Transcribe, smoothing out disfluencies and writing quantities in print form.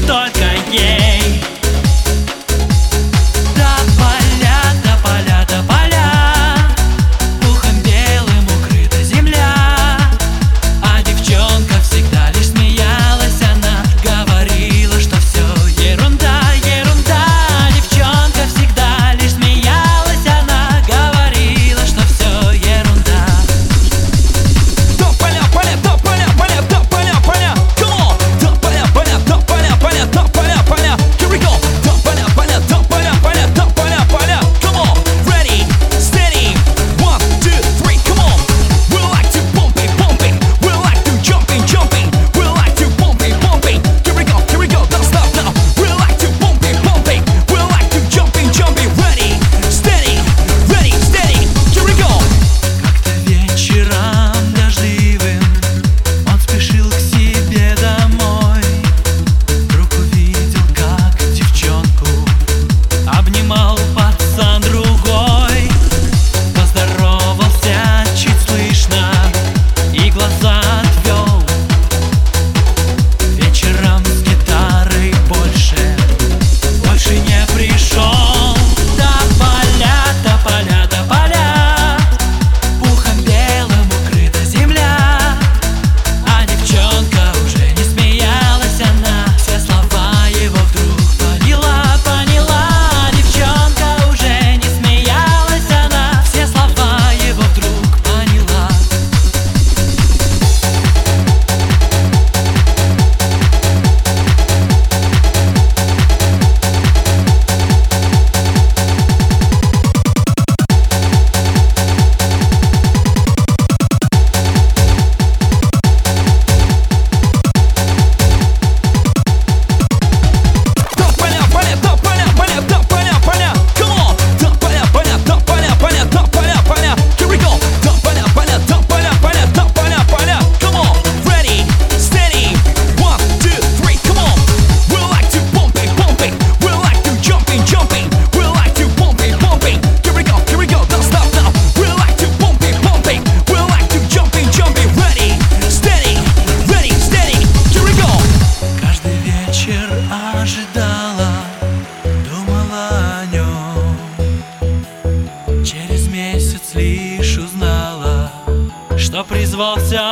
только ей. Тополя, тополя, тополя, пухом белым укрыта земля. А девчонка всегда лишь смеялась, она говорила, что все ерунда, ерунда. Девчонка всегда лишь смеялась, она говорила, что все ерунда. Тополя, поля, тополя, поля, тополя, поля. Come on! Тополя, поля, тополя, поля, тополя, поля. Here we go! Тополя, поля, тополя, поля, тополя, поля. Come on! Ready, steady, 1, 2, 3, come on! We like to bumping, we like to jumping, we like to bumping. Here we go, don't stop now. We like to bumping, we like to jumping. Ready, steady, here we go. Как-то вечером дождливым он спешил к себе домой. Вдруг увидел, как девчонку обнимал пацан другой. Поздоровался чуть слышно и глаза отвел. Вечером с гитарой больше не пришел. Тополя, тополя, тополя, пухом белым укрыта земля. А девчонка уже не смеялась, она все слова его вдруг поняла, поняла. Девчонка уже не смеялась, она все слова его вдруг поняла. Тополя, поля, тополя, поля, тополя, поля. Come on! Тополя, поля, тополя, поля, тополя, поля. Here we go! Тополя, поля, тополя, поля, тополя, поля. Come on! Ready, steady, 1, 2, 3, come on! We like to bumping, we like to jumping. We like to bumping. Here we go, don't stop now. We like to bumping, we like to jumping. Ready, steady, here we go. Каждый вечер ожидала, думала о нем. Через месяц лишь узнала, что призвался